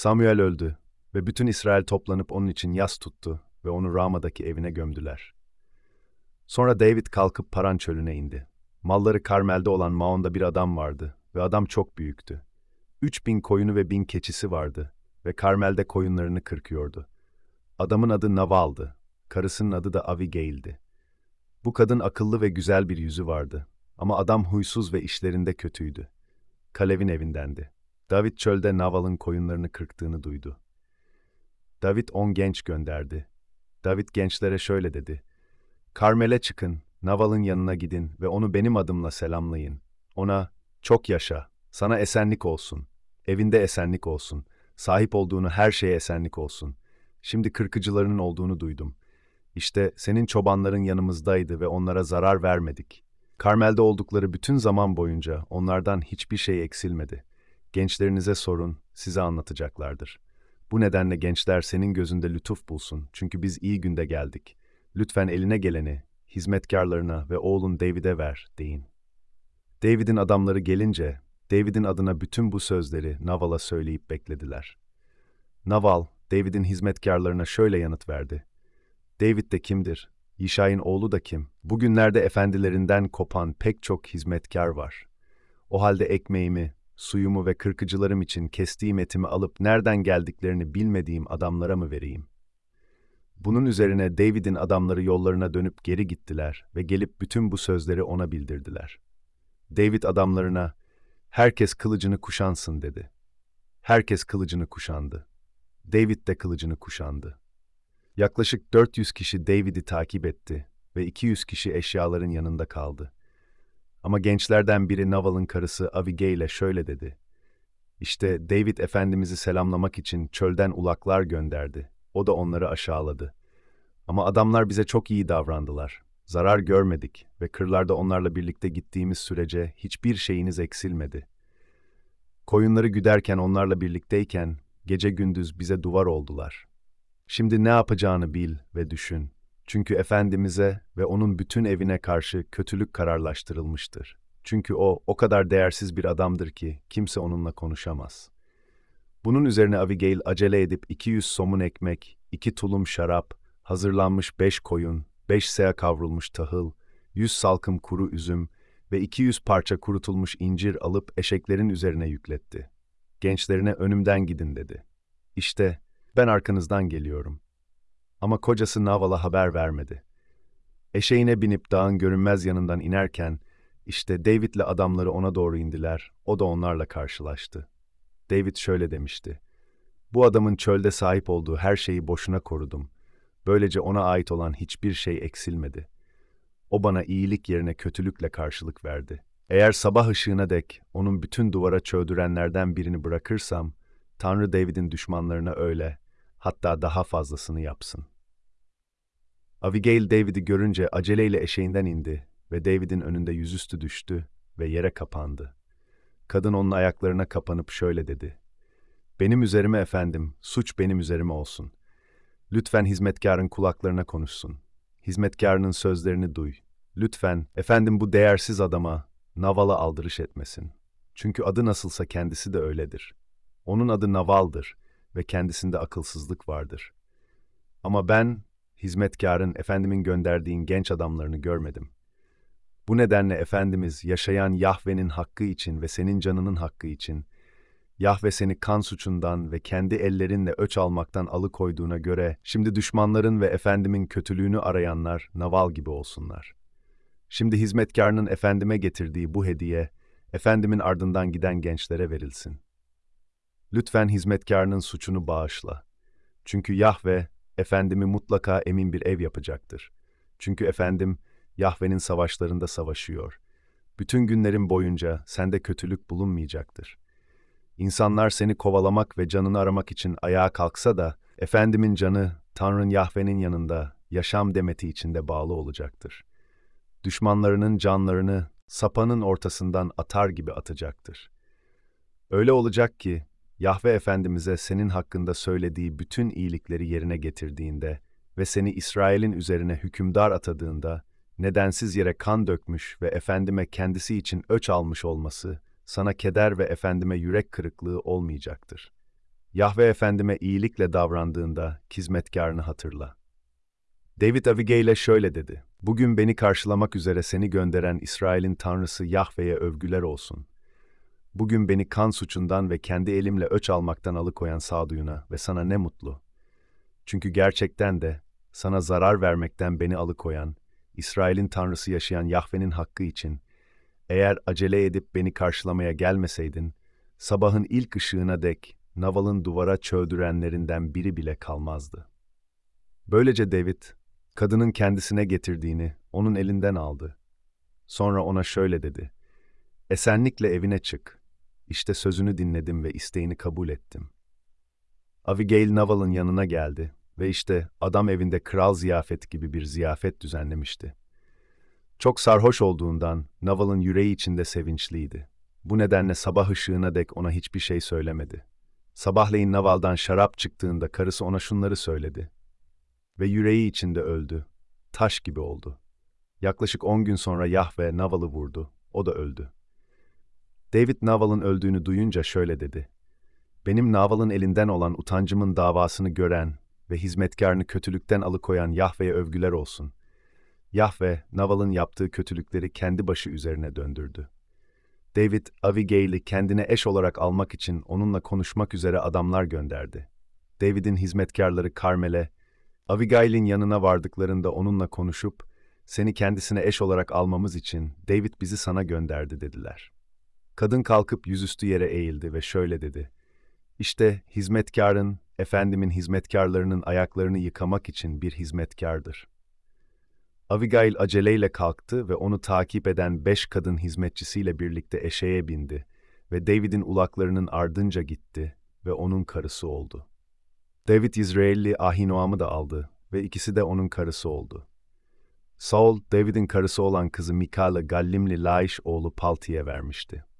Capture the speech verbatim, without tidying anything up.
Samuel öldü ve bütün İsrail toplanıp onun için yas tuttu ve onu Rama'daki evine gömdüler. Sonra David kalkıp Paran çölüne indi. Malları Karmel'de olan Maon'da bir adam vardı ve adam çok büyüktü. Üç bin koyunu ve bin keçisi vardı ve Karmel'de koyunlarını kırkıyordu. Adamın adı Naval'dı, karısının adı da Abigail'di. Bu kadın akıllı ve güzel bir yüzü vardı ama adam huysuz ve işlerinde kötüydü. Kalev'in evindendi. David çölde Naval'ın koyunlarını kırktığını duydu. David on genç gönderdi. David gençlere şöyle dedi: Karmel'e çıkın, Naval'ın yanına gidin ve onu benim adımla selamlayın. Ona, çok yaşa, sana esenlik olsun, evinde esenlik olsun, sahip olduğunu her şeye esenlik olsun. Şimdi kırkıcılarının olduğunu duydum. İşte senin çobanların yanımızdaydı ve onlara zarar vermedik. Karmel'de oldukları bütün zaman boyunca onlardan hiçbir şey eksilmedi. Gençlerinize sorun, size anlatacaklardır. Bu nedenle gençler senin gözünde lütuf bulsun, çünkü biz iyi günde geldik. Lütfen eline geleni, hizmetkarlarına ve oğlun David'e ver, deyin. David'in adamları gelince, David'in adına bütün bu sözleri Naval'a söyleyip beklediler. Naval, David'in hizmetkarlarına şöyle yanıt verdi: David de kimdir? Yişay'ın oğlu da kim? Bugünlerde efendilerinden kopan pek çok hizmetkar var. O halde ekmeğimi, suyumu ve kırkıcılarım için kestiğim etimi alıp nereden geldiklerini bilmediğim adamlara mı vereyim? Bunun üzerine David'in adamları yollarına dönüp geri gittiler ve gelip bütün bu sözleri ona bildirdiler. David adamlarına, herkes kılıcını kuşansın dedi. Herkes kılıcını kuşandı. David de kılıcını kuşandı. Yaklaşık dört yüz kişi David'i takip etti ve iki yüz kişi eşyaların yanında kaldı. Ama gençlerden biri Naval'ın karısı Abigail'e şöyle dedi: İşte David efendimizi selamlamak için çölden ulaklar gönderdi. O da onları aşağıladı. Ama adamlar bize çok iyi davrandılar. Zarar görmedik ve kırlarda onlarla birlikte gittiğimiz sürece hiçbir şeyiniz eksilmedi. Koyunları güderken onlarla birlikteyken gece gündüz bize duvar oldular. Şimdi ne yapacağını bil ve düşün. Çünkü Efendimiz'e ve onun bütün evine karşı kötülük kararlaştırılmıştır. Çünkü o, o kadar değersiz bir adamdır ki kimse onunla konuşamaz. Bunun üzerine Abigail acele edip iki yüz somun ekmek, iki tulum şarap, hazırlanmış beş koyun, beş seya kavrulmuş tahıl, yüz salkım kuru üzüm ve iki yüz parça kurutulmuş incir alıp eşeklerin üzerine yükletti. Gençlerine önümden gidin dedi. İşte ben arkanızdan geliyorum. Ama kocası Naval'a haber vermedi. Eşeğine binip dağın görünmez yanından inerken, işte David'le adamları ona doğru indiler, o da onlarla karşılaştı. David şöyle demişti: Bu adamın çölde sahip olduğu her şeyi boşuna korudum. Böylece ona ait olan hiçbir şey eksilmedi. O bana iyilik yerine kötülükle karşılık verdi. Eğer sabah ışığına dek onun bütün duvara çöldürenlerden birini bırakırsam, Tanrı David'in düşmanlarına öyle, hatta daha fazlasını yapsın. Abigail David'i görünce aceleyle eşeğinden indi ve David'in önünde yüzüstü düştü ve yere kapandı. Kadın onun ayaklarına kapanıp şöyle dedi: Benim üzerime efendim, suç benim üzerime olsun. Lütfen hizmetkarın kulaklarına konuşsun. Hizmetkarının sözlerini duy. Lütfen, efendim bu değersiz adama, Naval'a aldırış etmesin. Çünkü adı nasılsa kendisi de öyledir. Onun adı Naval'dır ve kendisinde akılsızlık vardır. Ama ben, hizmetkarın, efendimin gönderdiğin genç adamlarını görmedim. Bu nedenle Efendimiz, yaşayan Yahve'nin hakkı için ve senin canının hakkı için, Yahve seni kan suçundan ve kendi ellerinle öç almaktan alıkoyduğuna göre, şimdi düşmanların ve Efendimin kötülüğünü arayanlar Naval gibi olsunlar. Şimdi hizmetkarının Efendime getirdiği bu hediye, Efendimin ardından giden gençlere verilsin. Lütfen hizmetkarının suçunu bağışla. Çünkü Yahve, Efendimi mutlaka emin bir ev yapacaktır. Çünkü Efendim, Yahve'nin savaşlarında savaşıyor. Bütün günlerin boyunca sende kötülük bulunmayacaktır. İnsanlar seni kovalamak ve canını aramak için ayağa kalksa da, Efendimin canı, Tanrın Yahve'nin yanında, yaşam demeti içinde bağlı olacaktır. Düşmanlarının canlarını sapanın ortasından atar gibi atacaktır. Öyle olacak ki, Yahve Efendimiz'e senin hakkında söylediği bütün iyilikleri yerine getirdiğinde ve seni İsrail'in üzerine hükümdar atadığında, nedensiz yere kan dökmüş ve Efendime kendisi için öç almış olması, sana keder ve Efendime yürek kırıklığı olmayacaktır. Yahve efendime iyilikle davrandığında hizmetkarını hatırla. David Abigail'e şöyle dedi. Bugün beni karşılamak üzere seni gönderen İsrail'in Tanrısı Yahve'ye övgüler olsun. Bugün beni kan suçundan ve kendi elimle öç almaktan alıkoyan sağduyuna ve sana ne mutlu. Çünkü gerçekten de sana zarar vermekten beni alıkoyan, İsrail'in Tanrısı yaşayan Yahve'nin hakkı için, eğer acele edip beni karşılamaya gelmeseydin, sabahın ilk ışığına dek Naval'ın duvara çöldürenlerinden biri bile kalmazdı. Böylece David, kadının kendisine getirdiğini onun elinden aldı. Sonra ona şöyle dedi. Esenlikle evine çık. İşte sözünü dinledim ve isteğini kabul ettim. Abigail Naval'ın yanına geldi ve işte adam evinde kral ziyafeti gibi bir ziyafet düzenlemişti. Çok sarhoş olduğundan Naval'ın yüreği içinde sevinçliydi. Bu nedenle sabah ışığına dek ona hiçbir şey söylemedi. Sabahleyin Naval'dan şarap çıktığında karısı ona şunları söyledi. Ve yüreği içinde öldü. Taş gibi oldu. Yaklaşık on gün sonra Yahve Naval'ı vurdu. O da öldü. David Naval'ın öldüğünü duyunca şöyle dedi. Benim Naval'ın elinden olan utancımın davasını gören ve hizmetkarını kötülükten alıkoyan Yahve'ye övgüler olsun. Yahve, Naval'ın yaptığı kötülükleri kendi başı üzerine döndürdü. David, Abigail'i kendine eş olarak almak için onunla konuşmak üzere adamlar gönderdi. David'in hizmetkarları Karmel'e, Abigail'in yanına vardıklarında onunla konuşup, seni kendisine eş olarak almamız için David bizi sana gönderdi dediler. Kadın kalkıp yüzüstü yere eğildi ve şöyle dedi. İşte hizmetkarın, efendimin hizmetkarlarının ayaklarını yıkamak için bir hizmetkardır. Abigail aceleyle kalktı ve onu takip eden beş kadın hizmetçisiyle birlikte eşeğe bindi ve David'in ulaklarının ardınca gitti ve onun karısı oldu. David İzrailli Ahinoam'ı da aldı ve ikisi de onun karısı oldu. Saul, David'in karısı olan kızı Mikal'ı Gallimli Laiş oğlu Palti'ye vermişti.